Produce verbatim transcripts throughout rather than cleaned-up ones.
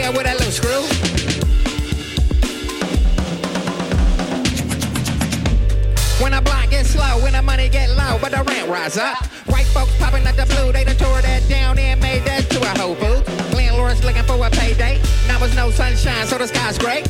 here with a loose screw. When the block gets slow, when the money get low, but the rent rise up. White folks popping at the blue, they done tore that down and made that to a Whole Foods. Landlords looking for a payday. Now there's no sunshine, so the sky's gray.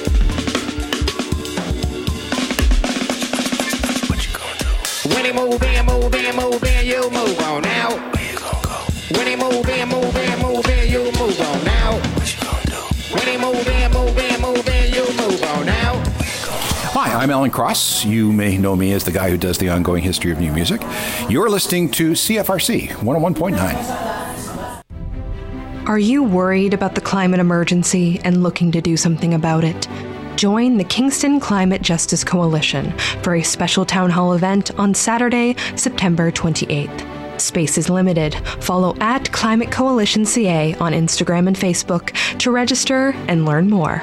What you gonna do? When he move in, move in, move in, you move on out. Where you gonna go? When he move in, move in, move in, you move on out. What you gonna do? When he move in, move in, move in, you move on out. Hi, I'm Alan Cross. You may know me as the guy who does the ongoing history of new music. You're listening to C F R C one oh one point nine. Are you worried about the climate emergency and looking to do something about it? Join the Kingston Climate Justice Coalition for a special town hall event on Saturday, September twenty-eighth. Space is limited. Follow at Climate Coalition C A on Instagram and Facebook to register and learn more.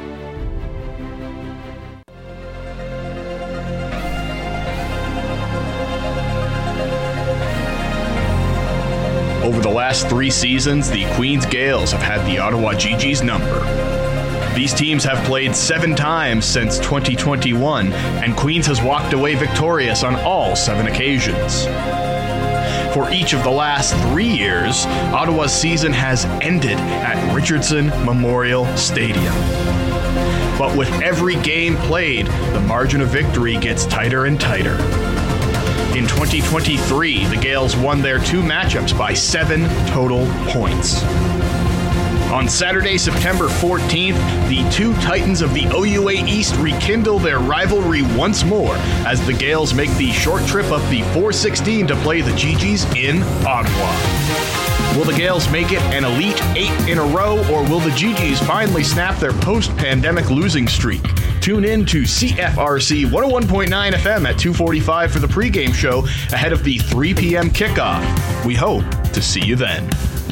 Over the last three seasons, the Queens Gales have had the Ottawa Gee Gees number. These teams have played seven times since twenty twenty-one, and Queens has walked away victorious on all seven occasions. For each of the last three years, Ottawa's season has ended at Richardson Memorial Stadium. But with every game played, the margin of victory gets tighter and tighter. In twenty twenty-three, the Gales won their two matchups by seven total points. On Saturday, September fourteenth, the two Titans of the O U A East rekindle their rivalry once more as the Gales make the short trip up the four sixteen to play the Gee Gees in Ottawa. Will the Gales make it an elite eight in a row, or will the Gee Gees finally snap their post-pandemic losing streak? Tune in to C F R C one oh one point nine F M at two forty-five for the pregame show ahead of the three p.m. kickoff. We hope to see you then.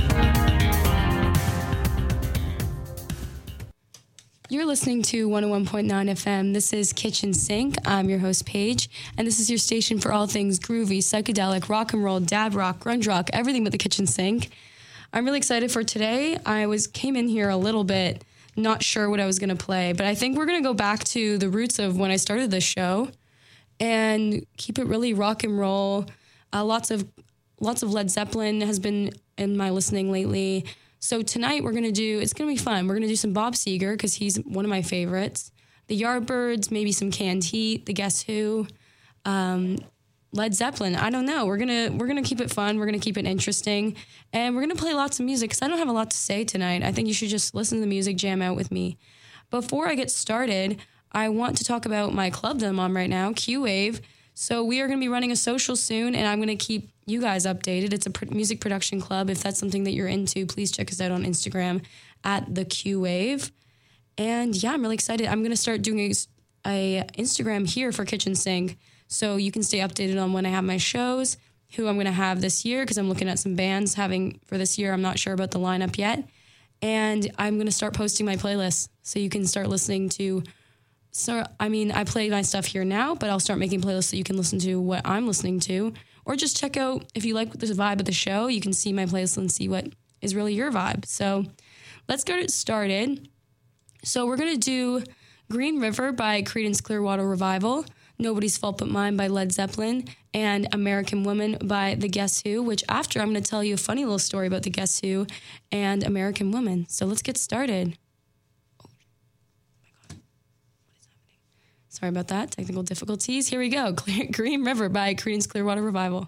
You're listening to one oh one point nine F M. This is Kitchen Sink. I'm your host, Paige, and this is your station for all things groovy, psychedelic, rock and roll, dad rock, grunge rock, everything but the kitchen sink. I'm really excited for today. I was came in here a little bit not sure what I was going to play, but I think we're going to go back to the roots of when I started this show and keep it really rock and roll. Uh, lots of lots of Led Zeppelin has been in my listening lately. So tonight we're going to do, it's going to be fun. We're going to do some Bob Seger because he's one of my favorites. The Yardbirds, maybe some Canned Heat, the Guess Who, um, Led Zeppelin. I don't know. We're going to we're going to keep it fun. We're going to keep it interesting. And we're going to play lots of music because I don't have a lot to say tonight. I think you should just listen to the music, jam out with me. Before I get started, I want to talk about my club that I'm on right now, Q-Wave. So we are going to be running a social soon, and I'm going to keep you guys updated. It's a pr- music production club. If that's something that you're into, please check us out on Instagram at the Q-Wave. And yeah, I'm really excited. I'm going to start doing a, a Instagram here for Kitchen Sink, so you can stay updated on when I have my shows, who I'm going to have this year, because I'm looking at some bands having for this year. I'm not sure about the lineup yet. And I'm going to start posting my playlists, so you can start listening to. So, I mean, I play my stuff here now, but I'll start making playlists so you can listen to what I'm listening to. Or just check out, if you like the vibe of the show, you can see my playlist and see what is really your vibe. So let's get it started. So we're going to do Green River by Creedence Clearwater Revival, Nobody's Fault But Mine by Led Zeppelin, and American Woman by The Guess Who, which after I'm going to tell you a funny little story about The Guess Who and American Woman. So let's get started. Sorry about that. Technical difficulties. Here we go. Clear, Green River by Creedence Clearwater Revival.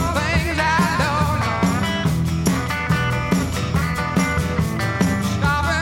Stop it.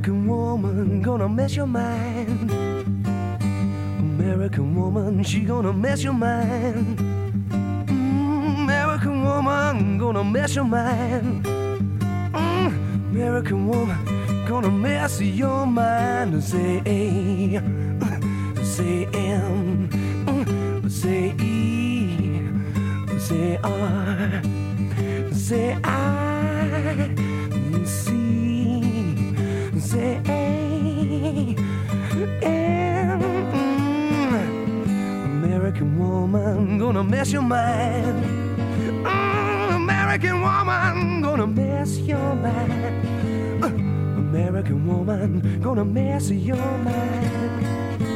American woman gonna mess your mind. American woman, she gonna mess your mind. Mm, American woman gonna mess your mind. Mm, American woman gonna mess your mind. Say A, say M, say E, say R, say I, C, say A, M. American woman gonna mess your mind. Mm, American woman gonna mess your mind. Uh, American woman gonna mess your mind.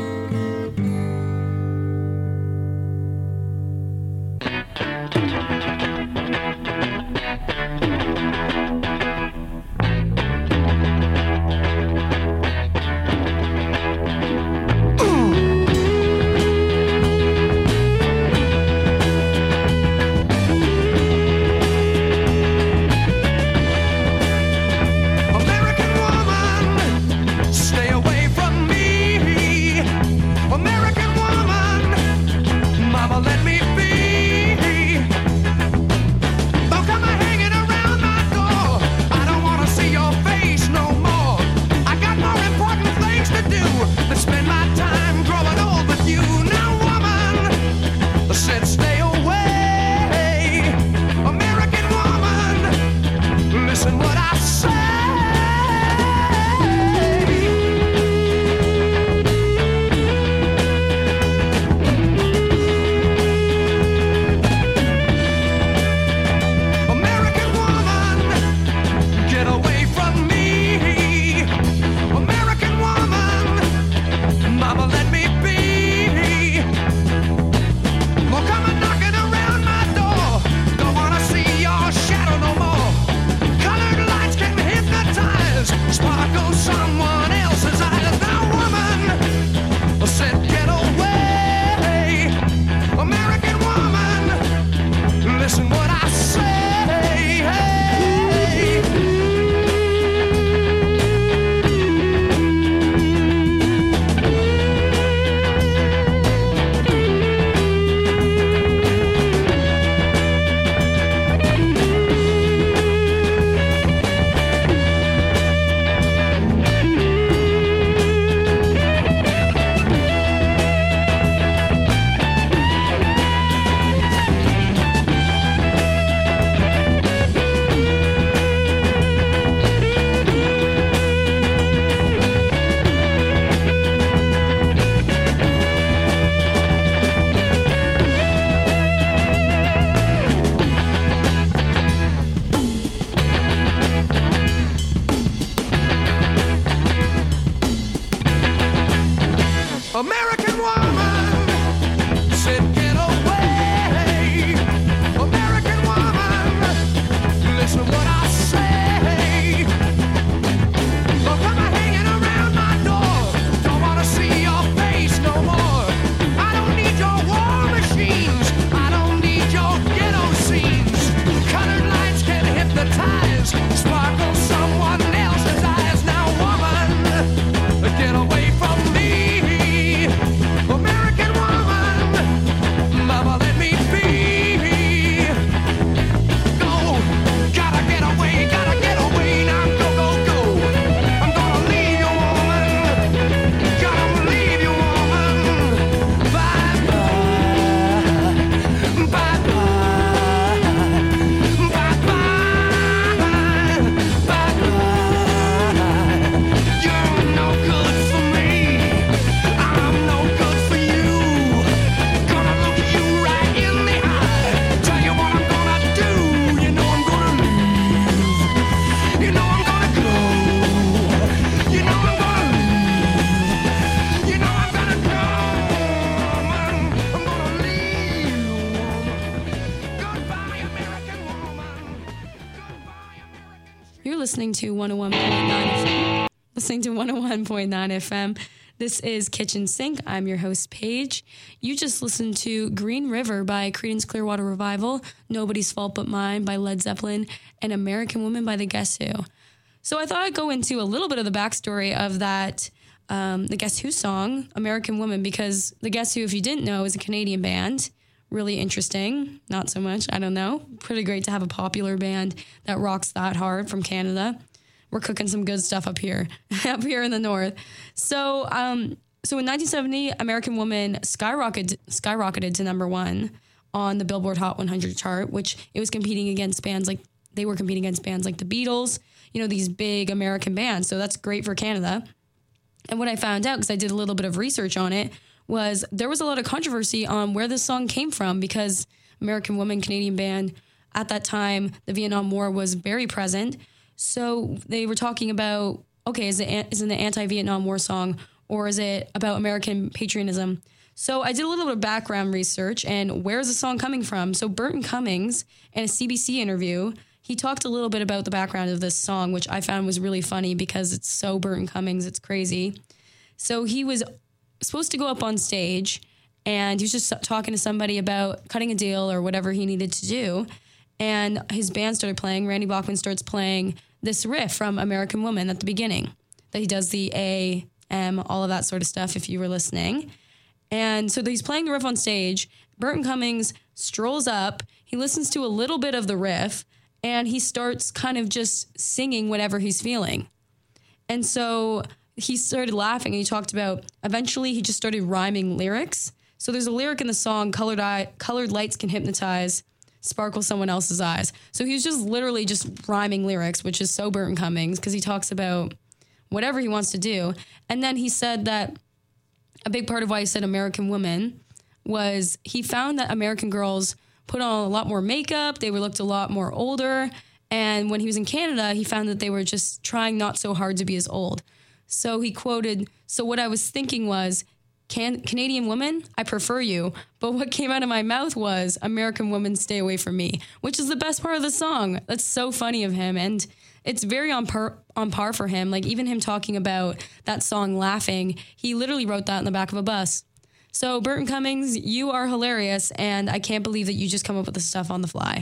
listening to one oh one point nine F M. Listening to one oh one point nine F M. This is Kitchen Sink. I'm your host, Paige. You just listened to Green River by Creedence Clearwater Revival, Nobody's Fault But Mine by Led Zeppelin, and American Woman by The Guess Who. So I thought I'd go into a little bit of the backstory of that, um, the Guess Who song, American Woman, because the Guess Who, if you didn't know, is a Canadian band. Really interesting. Not so much. I don't know. Pretty great to have a popular band that rocks that hard from Canada. We're cooking some good stuff up here, up here in the north. So, um, so in nineteen seventy, American Woman skyrocketed, skyrocketed to number one on the Billboard Hot one hundred chart, which it was competing against bands like, they were competing against bands like the Beatles, you know, these big American bands. So that's great for Canada. And what I found out, because I did a little bit of research on it, was there was a lot of controversy on where this song came from, because American Woman, Canadian band, at that time, the Vietnam War was very present. So they were talking about, okay, is it, is it an anti-Vietnam War song, or is it about American patriotism? So I did a little bit of background research, and where is the song coming from? So Burton Cummings, in a C B C interview, he talked a little bit about the background of this song, which I found was really funny because it's so Burton Cummings, it's crazy. So he was supposed to go up on stage, and he was just talking to somebody about cutting a deal or whatever he needed to do. And his band started playing. Randy Bachman starts playing this riff from American Woman at the beginning, that he does the A, M, all of that sort of stuff, if you were listening. And so he's playing the riff on stage. Burton Cummings strolls up. He listens to a little bit of the riff, and he starts kind of just singing whatever he's feeling. And so he started laughing, and he talked about, eventually he just started rhyming lyrics. So there's a lyric in the song, colored eye, colored lights can hypnotize, sparkle someone else's eyes. So he was just literally just rhyming lyrics, which is so Burton Cummings, because he talks about whatever he wants to do. And then he said that a big part of why he said American Woman was he found that American girls put on a lot more makeup, they were looked a lot more older, and when he was in Canada, he found that they were just trying not so hard to be as old. So he quoted, "So what I was thinking was, Can- Canadian woman, I prefer you, but what came out of my mouth was, American woman, stay away from me," which is the best part of the song. That's so funny of him, and it's very on par, on par for him. Like, even him talking about that song laughing, he literally wrote that in the back of a bus. So Burton Cummings, you are hilarious, and I can't believe that you just come up with this stuff on the fly.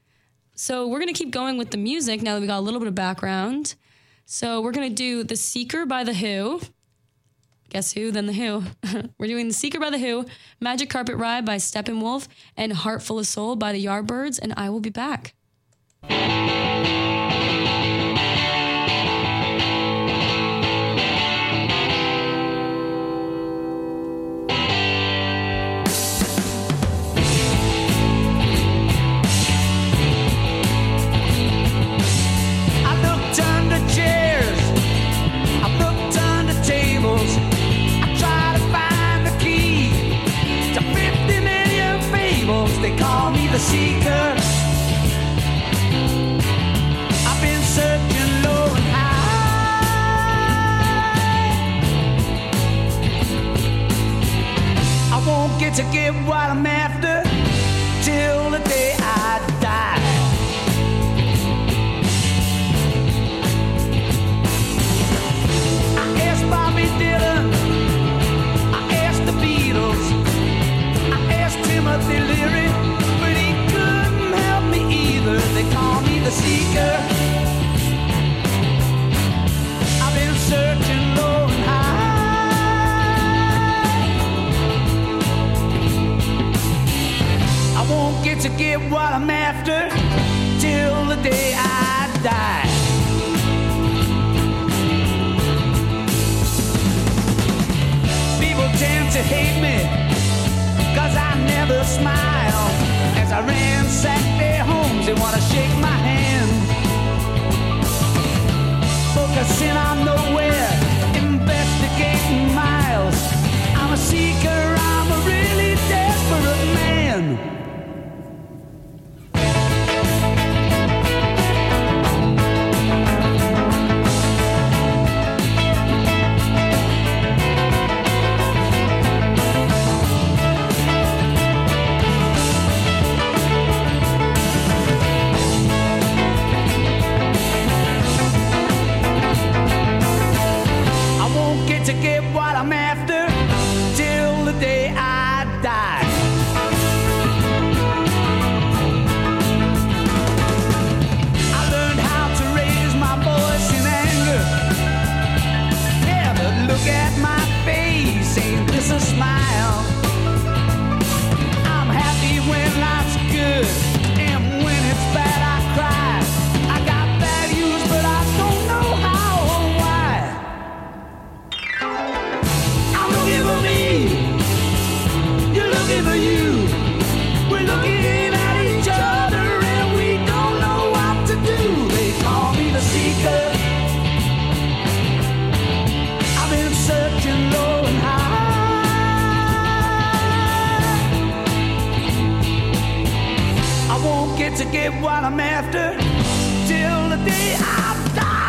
So we're going to keep going with the music now that we got a little bit of background. So we're going to do The Seeker by The Who. Guess who? Then The Who. We're doing The Seeker by The Who, Magic Carpet Ride by Steppenwolf, and Heart Full of Soul by the Yardbirds, and I will be back. They call me the seeker. I've been searching low and high. I won't get to get what I'm after till the day I die. I asked Bobby Dylan, I asked the Beatles, I asked Timothy Leary, but he couldn't help me either. They call me the seeker. I've been searching low and high. I won't get to get what I'm after till the day I die. People tend to hate me 'cause I never smile. As I ransack their homes, they wanna shake my hand. Focusing on nowhere, investigating miles. I'm a seeker, I'm a really desperate man. get to get what I'm after till the day I die.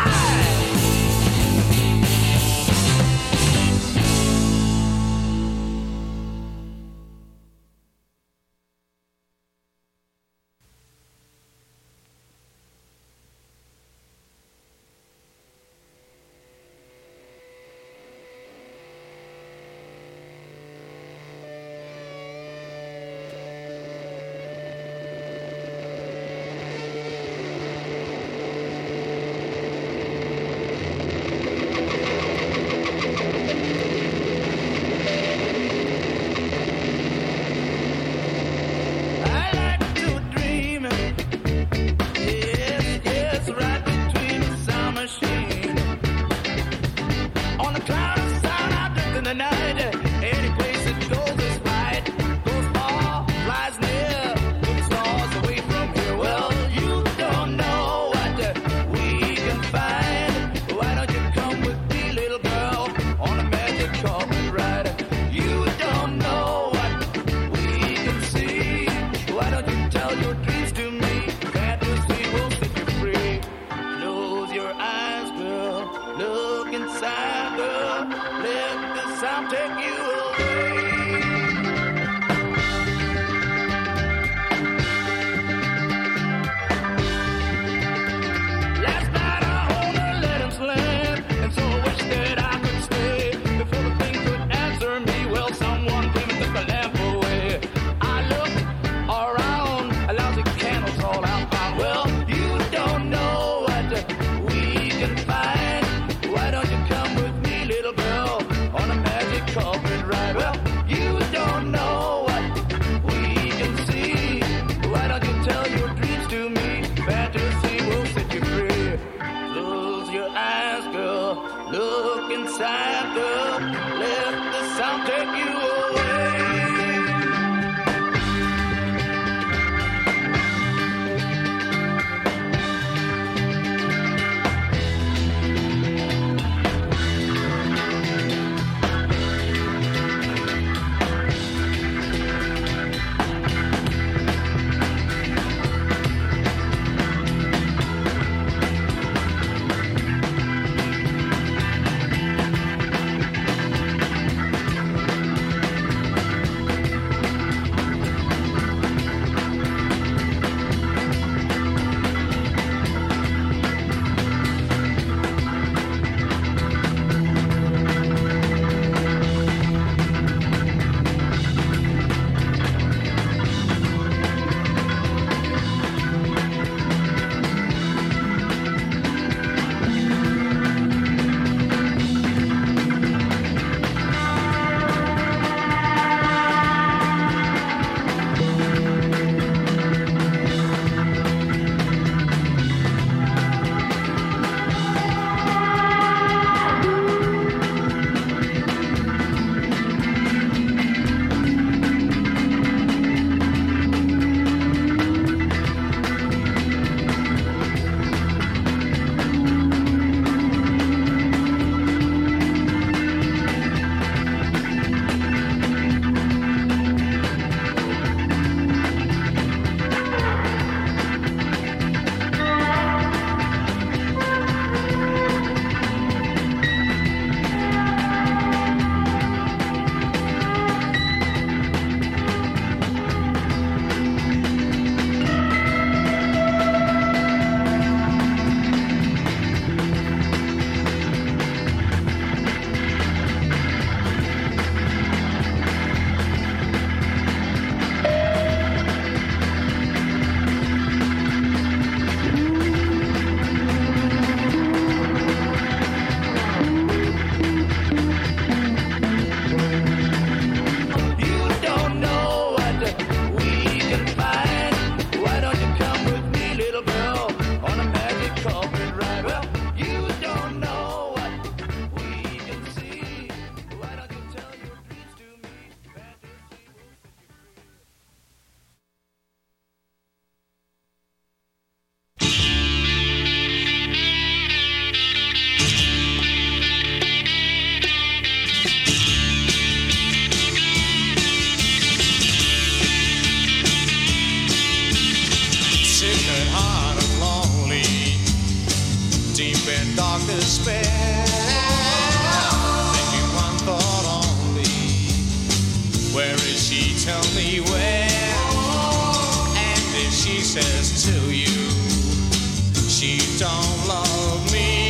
says to you, she don't love me.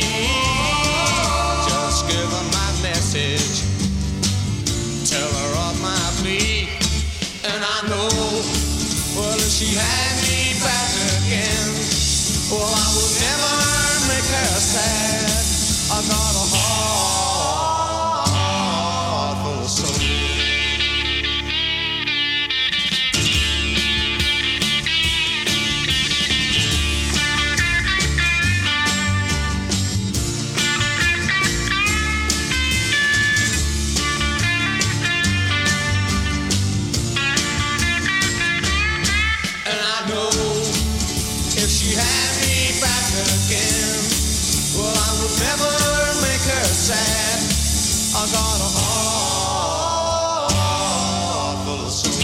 Just give her my message, tell her of my plea. And I know, well, if she had me back again, well, I would never make her sad. I got a heart full of soul. I got a heart full of soul.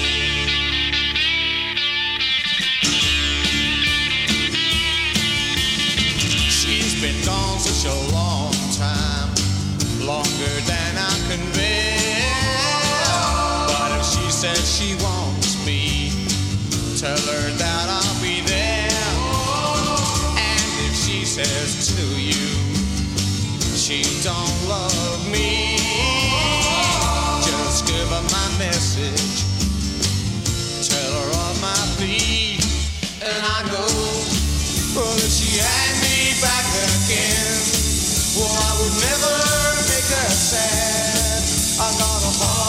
She's been gone such a long time, longer than I can bear. But if she says she wants me, tell her that I'll be there. And if she says to you, she don't love me, just give her my message, tell her of my plea. And I know, well, if she had me back again, well, I would never make her sad. I got a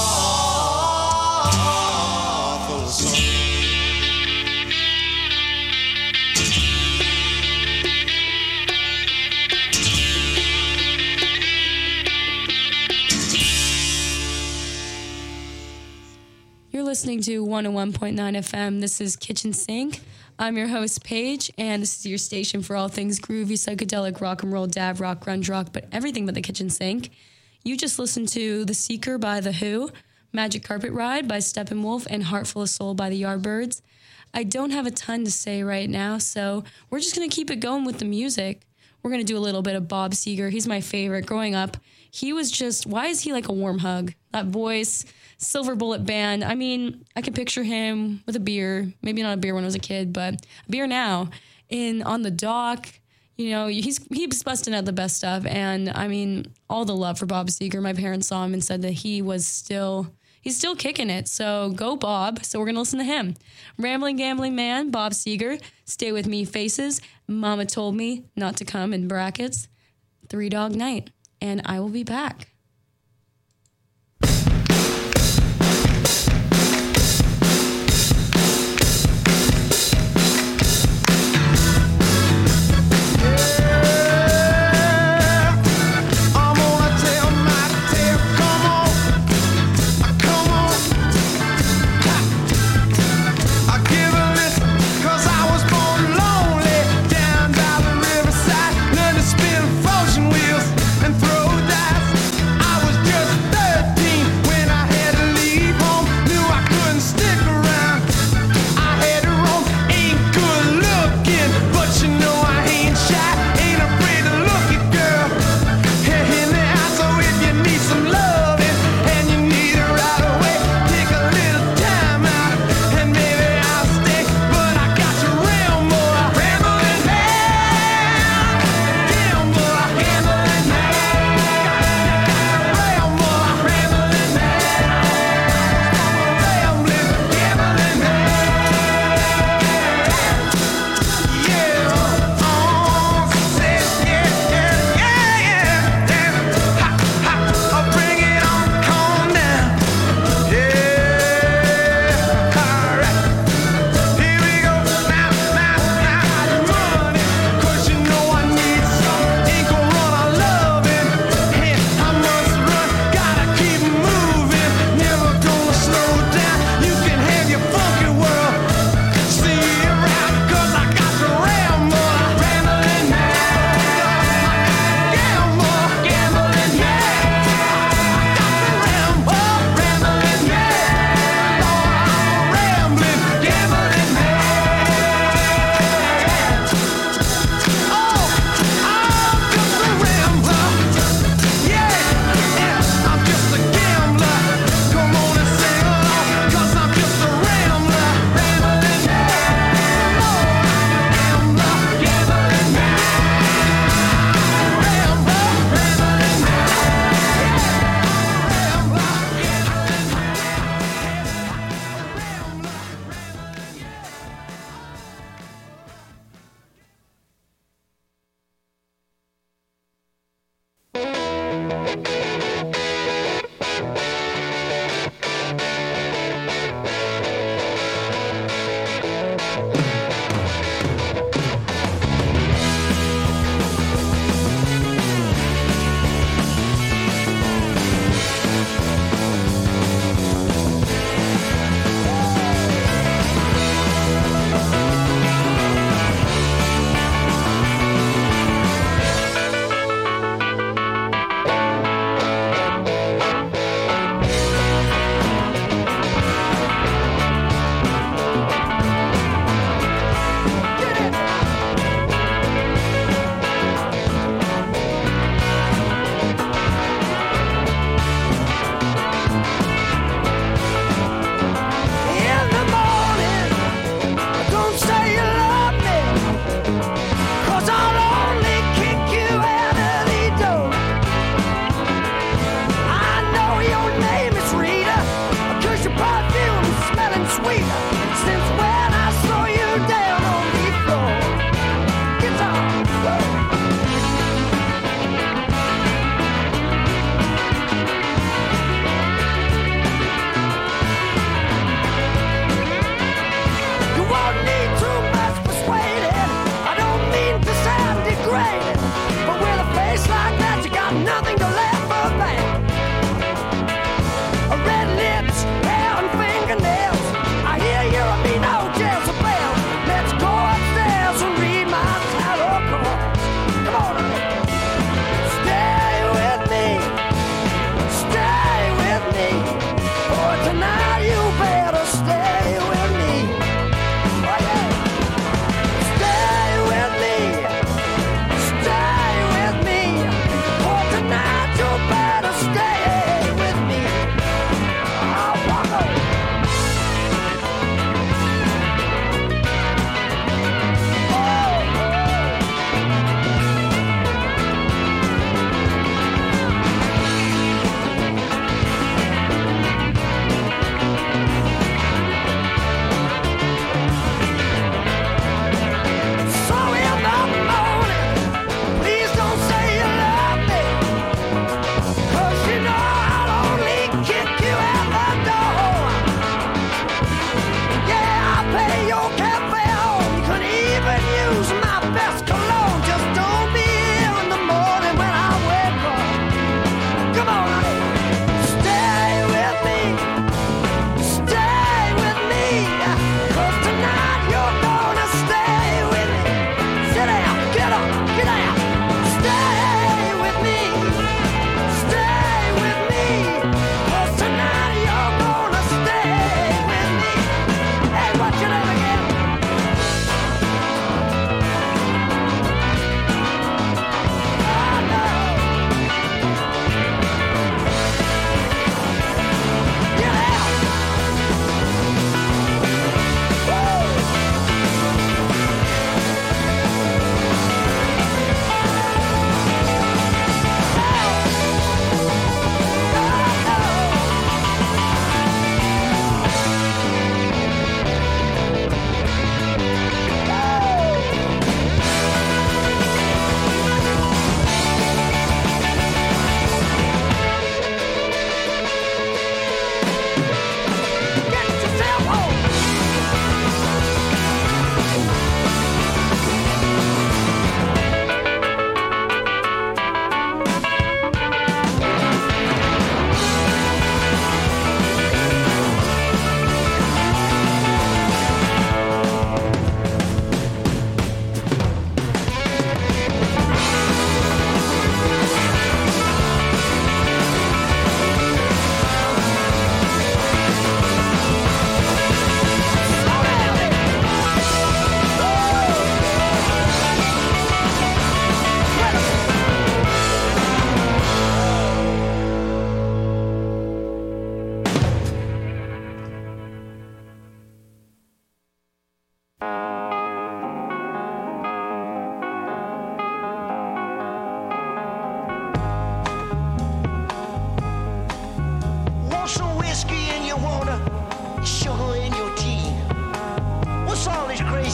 heart full of soul. Listening to one oh one point nine F M. This is Kitchen Sink. I'm your host, Paige, and this is your station for all things groovy, psychedelic, rock and roll, dab rock, grunge rock, but everything but the kitchen sink. You just listened to The Seeker by The Who, Magic Carpet Ride by Steppenwolf, and Heart Full of Soul by the Yardbirds. I don't have a ton to say right now, so we're just going to keep it going with the music. We're going to do a little bit of Bob Seger. He's my favorite. Growing up, he was just, why is he like a warm hug? That voice, Silver Bullet Band. I mean, I can picture him with a beer, maybe not a beer when I was a kid, but a beer now, in on the dock. You know, he's he's busting out the best stuff. And I mean, all the love for Bob Seger. My parents saw him and said that he was still, he's still kicking it. So go Bob. So we're going to listen to him. Rambling Gambling Man, Bob Seger, Stay With Me Faces, Mama Told Me Not to Come in brackets, Three Dog Night. And I will be back. Spin fortune wheels and throw dice.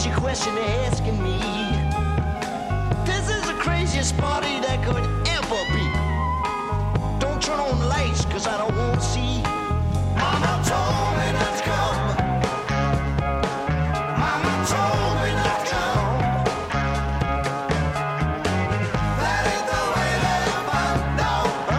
crazy question they're asking me. This is the craziest party that could ever be. Don't turn on the lights, cause I don't want to see. Mama told me not to come. Mama told me not to come. That ain't the way to have fun, no.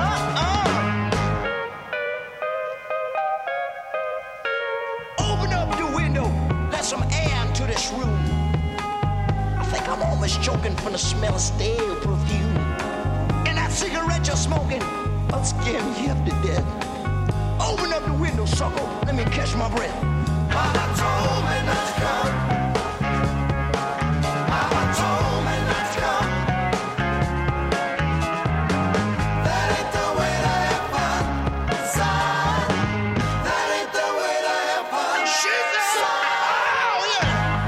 Uh-uh. Open up your window, let some air into this room. I think I'm almost choking from the smell of stale perfume. And that cigarette you're smoking, I'll scare me half to death. Open up the window, sucker, let me catch my breath. Mama told me not to come. Mama told me not to come. That ain't the way to have fun, son. That ain't the way to have fun. She said, oh yeah.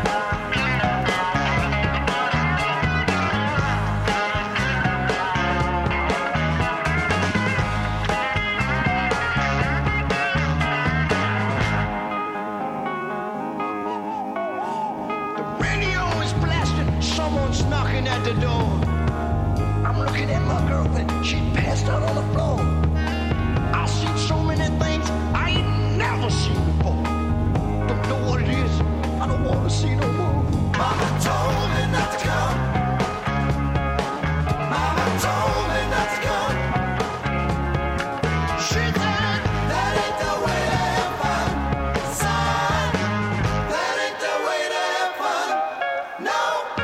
Someone's knocking at the door. I'm looking at my girlfriend. She passed out on the floor. I've seen so many things I ain't never seen before. Don't know what it is. I don't want to see no more. Mama told me not to come. Mama told me not to come. She said that ain't the way to have fun, son. That ain't the way to have fun. No.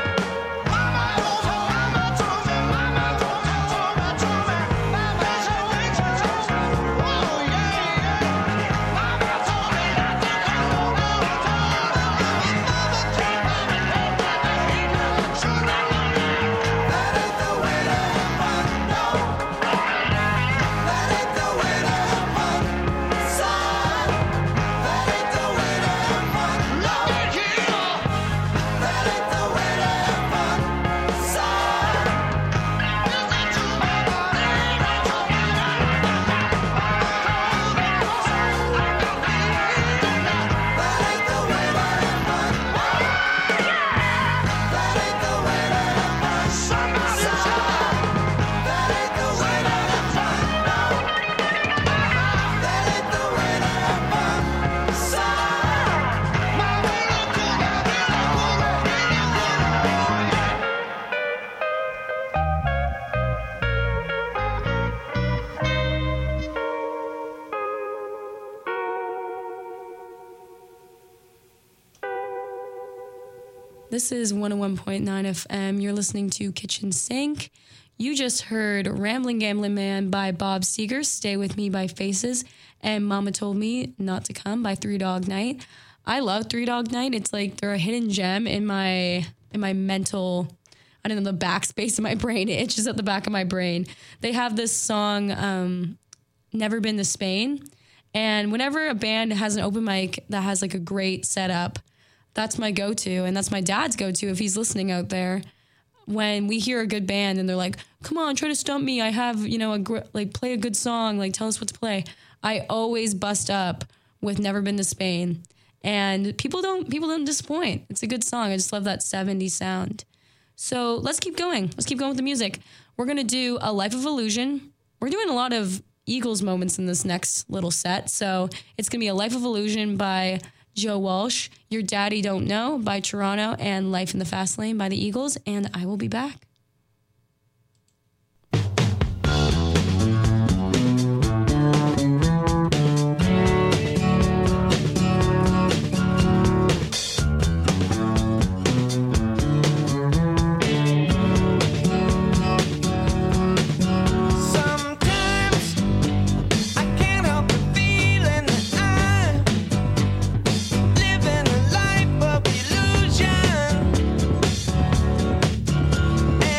This is one oh one point nine F M. You're listening to Kitchen Sink. You just heard Rambling Gambling Man by Bob Seger, Stay With Me by Faces, and Mama Told Me Not to Come by Three Dog Night. I love Three Dog Night. It's like they're a hidden gem in my in my mental, I don't know, the backspace of my brain. It itches at the back of my brain. They have this song, um, Never Been to Spain. And whenever a band has an open mic that has like a great setup, that's my go-to, and that's my dad's go-to if he's listening out there. When we hear a good band and they're like, come on, try to stump me. I have, you know, a gr- like play a good song, like tell us what to play. I always bust up with Never Been to Spain. And people don't people don't disappoint. It's a good song. I just love that seventies sound. So let's keep going. Let's keep going with the music. We're going to do A Life of Illusion. We're doing a lot of Eagles moments in this next little set. So it's going to be A Life of Illusion by Joe Walsh, Your Daddy Don't Know by Toronto, and Life in the Fast Lane by the Eagles. And I will be back. Living a life of illusion.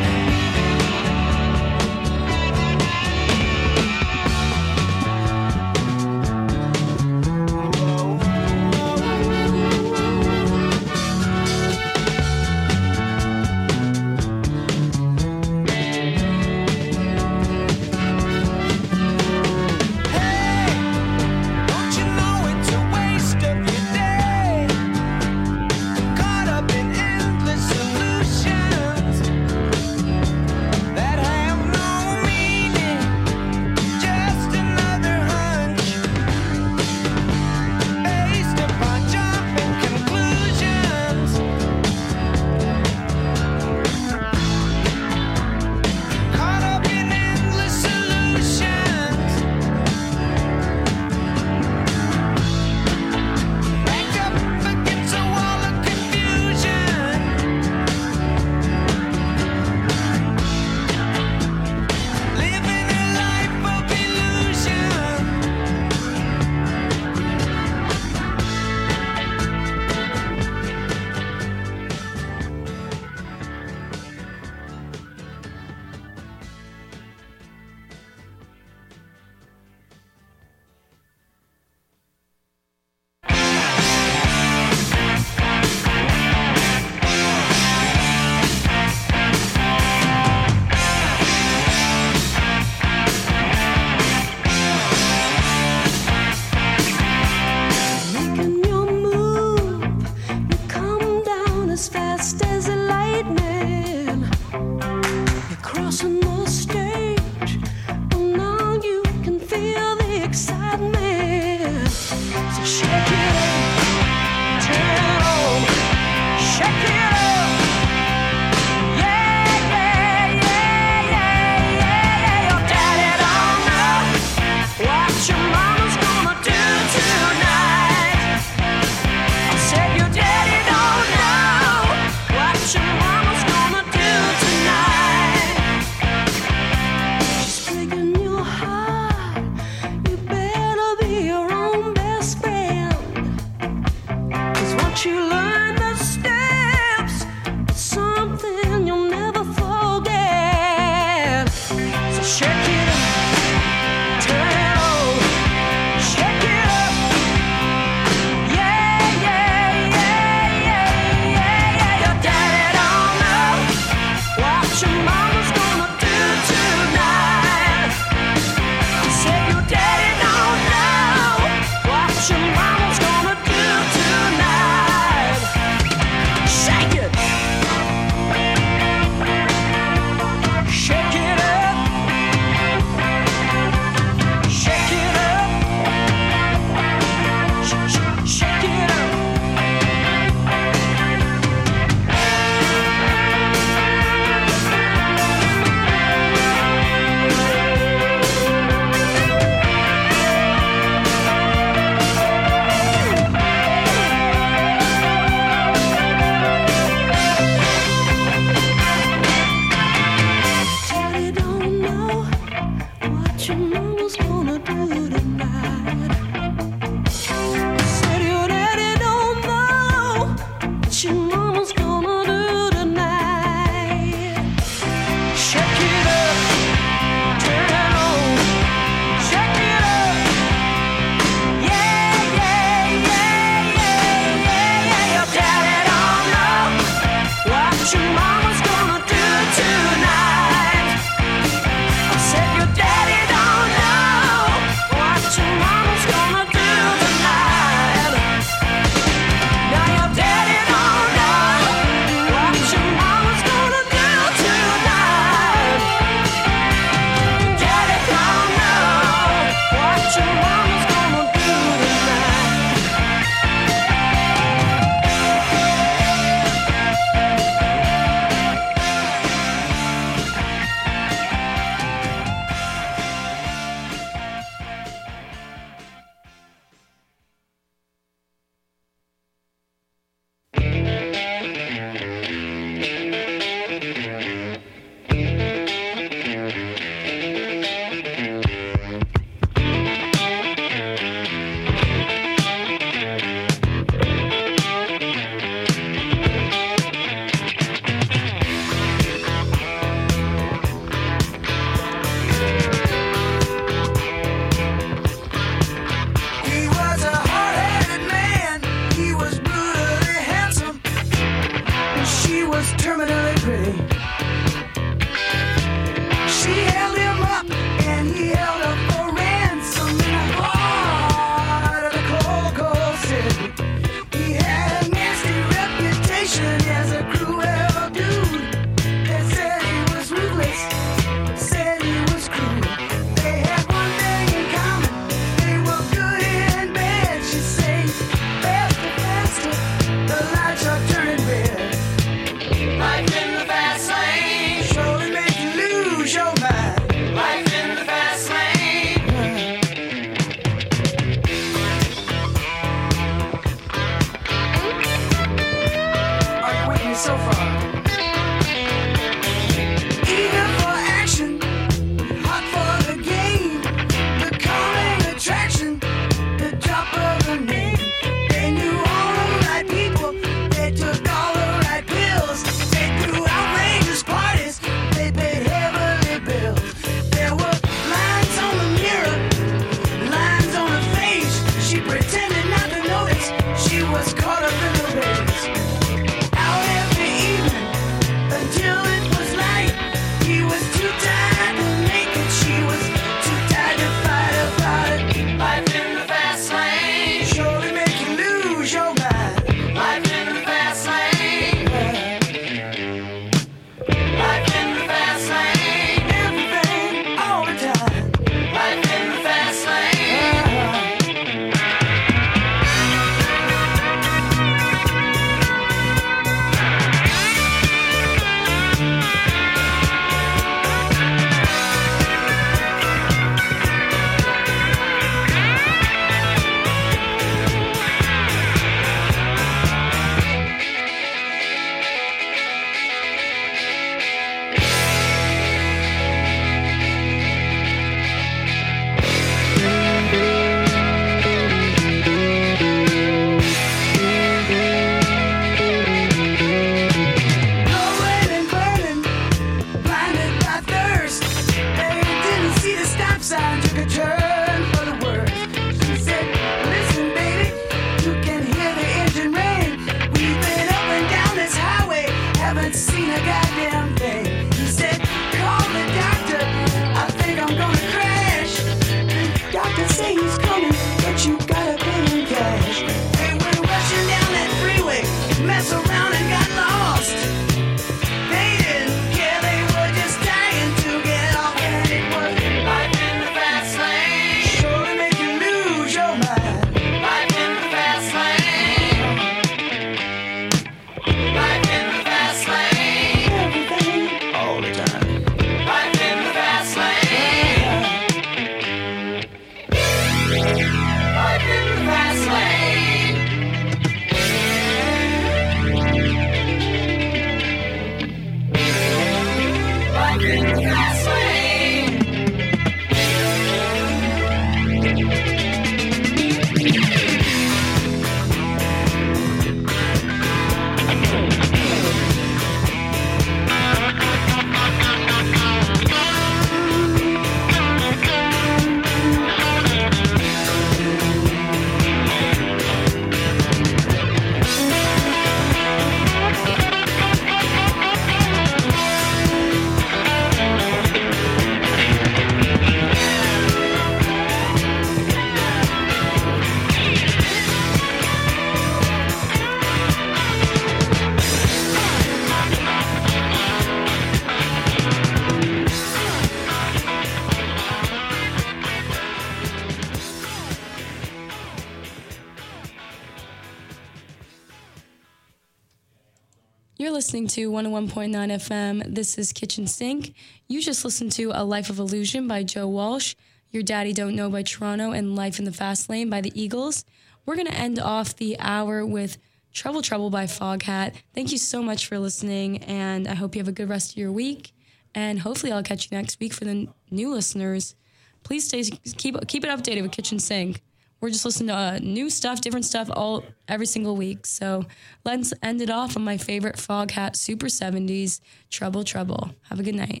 listening to one oh one point nine F M. This is Kitchen Sink. You just listened to A Life of Illusion by Joe Walsh, Your Daddy Don't Know by Toronto, and Life in the Fast Lane by the Eagles. We're going to end off the hour with Trouble Trouble by Foghat. Thank you so much for listening, and I hope you have a good rest of your week. And hopefully I'll catch you next week for the n- new listeners. Please stay keep keep it updated with Kitchen Sink. We're just listening to uh, new stuff, different stuff, all every single week. So let's end it off on my favorite Foghat Super seventies, Trouble Trouble. Have a good night.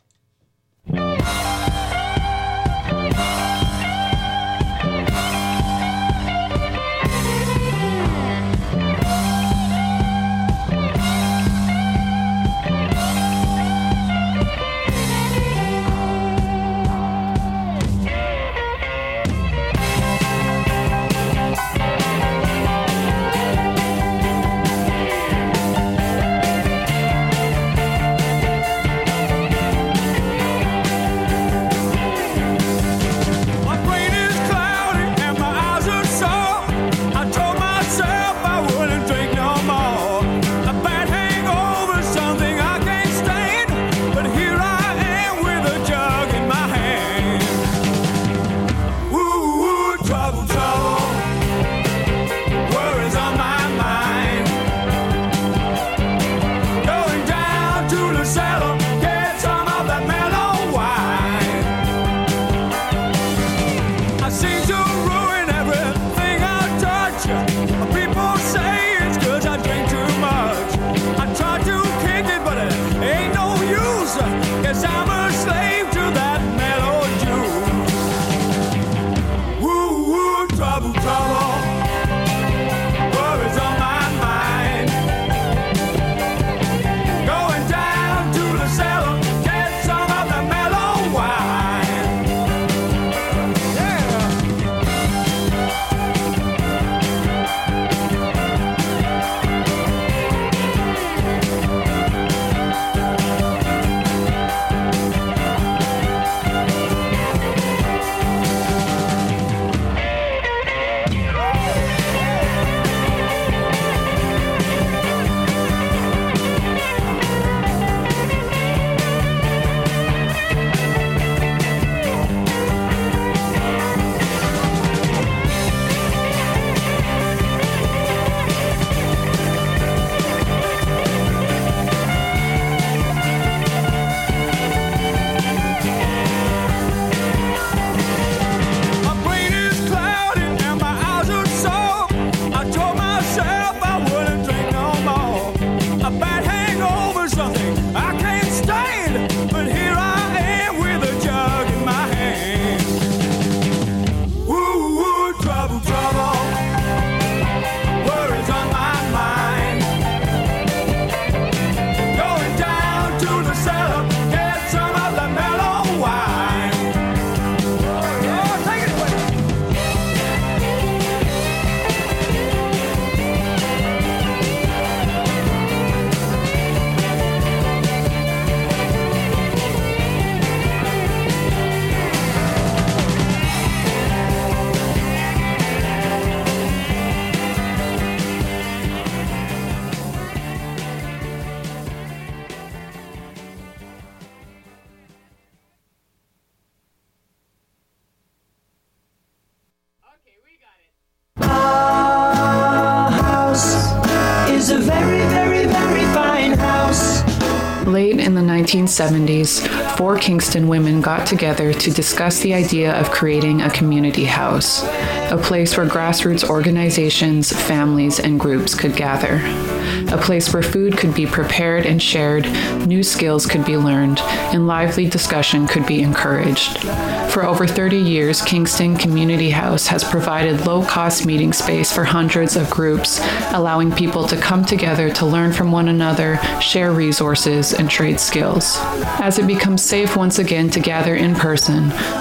Late in the nineteen seventies, four Kingston women got together to discuss the idea of creating a community house, a place where grassroots organizations, families, and groups could gather, a place where food could be prepared and shared, new skills could be learned, and lively discussion could be encouraged. For over thirty years, Kingston Community House has provided low-cost meeting space for hundreds of groups, allowing people to come together to learn from one another, share resources, and trade skills. As it becomes safe once again to gather in person,